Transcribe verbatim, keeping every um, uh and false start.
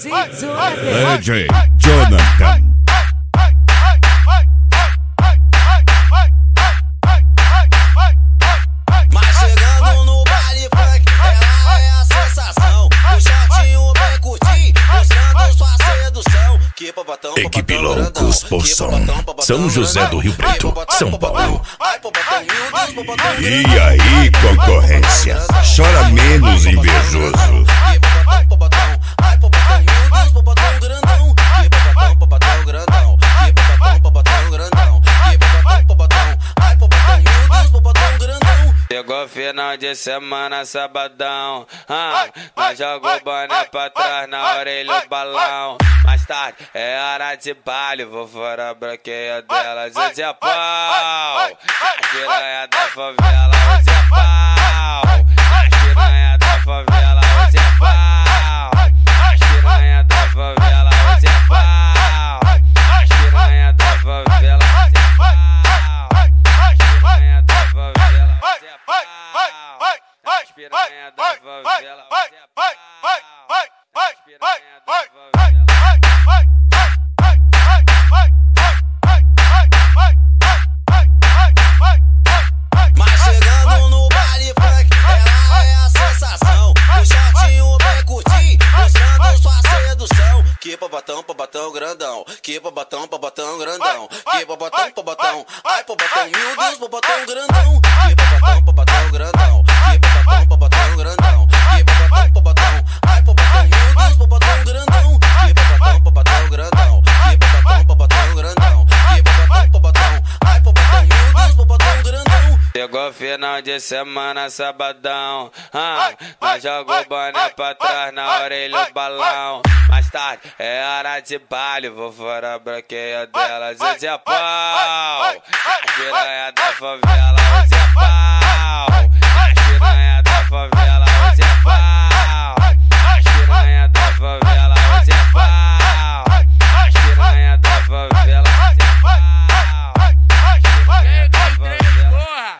D J Jonathan. Mas chegando no baile funk, ela é a sensação. O shortinho bem curtinho, mostrando sua sedução. Que popotão, Equipe Loucos por Som, São José do Rio Preto, São Paulo. E aí, concorrência, chora menos, invejoso. Chegou final de semana, sabadão, ah, nós jogou boné pra trás, na orelha o balão. Mais tarde é hora de baile, vou fora a branqueia delas. Hoje é pau, a piranha da favela, hoje é pau. A piranha da favela, hoje é pau. A piranha da favela, hoje é pau. A piranha da favela, hoje é pau. A piranha da favela, hoje é pau. As piranha da favela, hoje é pau. As piranha da favela. Mas chegando no baile funk, ela é a sensação. O shortinho bem curtinho, mostrando sua sedução. Que popotão, popotão grandão. Que popotão, popotão grandão. Que popotão, popotão. Ai, popotão, meu Deus, popotão grandão. Que popotão, popotão grandão. Que popotão, popotão grandão. Que popotão, popotão. Ai, popotão, meu Deus, popotão grandão. Que popotão, popotão grandão. Que popotão, popotão grandão. Que popotão, popotão. Ai, popotão, meu Deus, popotão grandão. Chegou final de semana, sabadão, ah, nós jogou boné pra trás, na orelha o balão. Mais tarde é hora de baile, vou fora a branqueia delas. Hoje é pau, a piranha da favela, hoje é pau. A piranha da favela,